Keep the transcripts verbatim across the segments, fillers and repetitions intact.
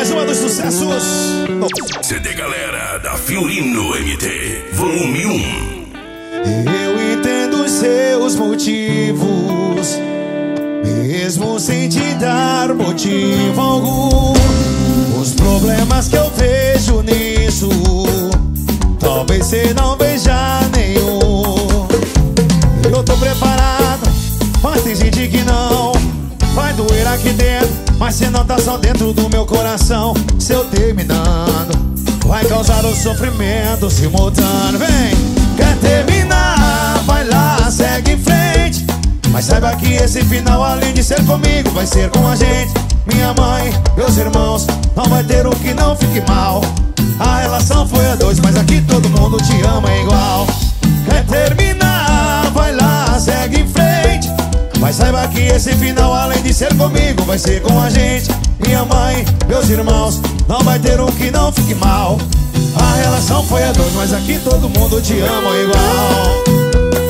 mais uma dos sucessos. C D Galera da Fiorino M T, volume um. Eu entendo os seus motivos, mesmo sem te dar motivo algum. Os problemas que eu vejo nisso, talvez cê não veja nenhum. Eu tô preparado, mas tem gente que não. Vai doer aqui dentro, mas cê não tá só dentro do meu coração. Se eu terminando, vai causar o sofrimento simultâneo. Vem, quer terminar, vai lá, segue em frente. Mas saiba que esse final, além de ser comigo, vai ser com a gente. Minha mãe, meus irmãos, não vai ter um que não fique mal. A relação foi a dois, mas aqui todo mundo te ama igual. Quer terminar, vai lá, segue em frente. Mas saiba que esse final, além de ser comigo, vai ser com a gente. Minha mãe, meus irmãos, não vai ter um que não fique mal. A relação foi a dois, mas aqui todo mundo te ama igual.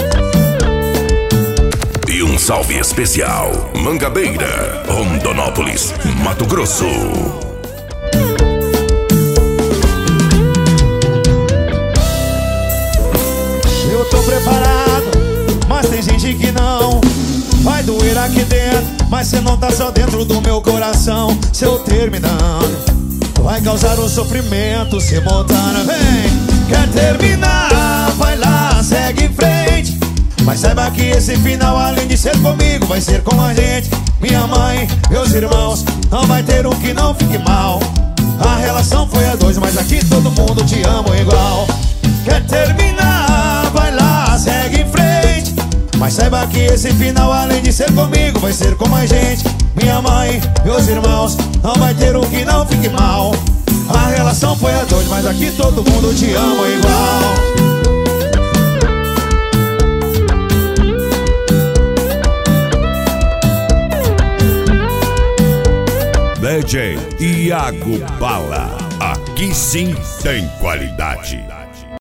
E um salve especial, Mangabeira, Rondonópolis, Mato Grosso. Eu tô preparado, mas tem gente que não. Vai doer aqui dentro, mas cê não tá só dentro do meu coração. Se eu terminando, vai causar um sofrimento simultâneo. Vem, quer terminar, vai lá, segue em frente. Mas saiba que esse final, além de ser comigo, vai ser com a gente. Minha mãe, meus irmãos, não vai ter um que não fique mal. A relação foi a dois, mas aqui todo mundo te ama igual. Quer terminar, vai lá, segue em frente. Mas saiba que esse final, além de ser comigo, vai ser com a gente. Minha mãe, meus irmãos, não vai ter um que não fique mal. A relação foi a dois, mas aqui todo mundo te ama igual. D J Iago Bala, aqui sim tem qualidade.